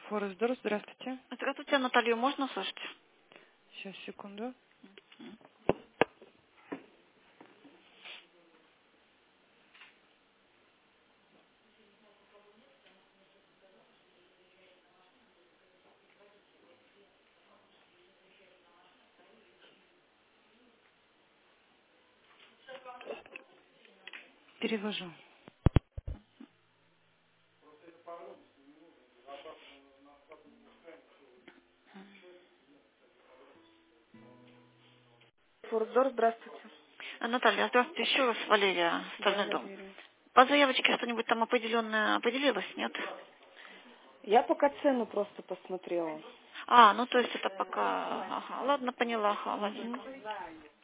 Форестдор, здравствуйте. Здравствуйте, Наталью можно услышать? Сейчас, секунду. Перевожу. Форестдор, здравствуйте. Наталья, здравствуйте, еще раз Валерия, Да, Стальной дом. Валерия. По заявочке что-нибудь там определенное определилось, нет? Я пока цену просто посмотрела. А, ну то есть это пока... Ага, ладно, поняла, ага, ладненько. Мгм.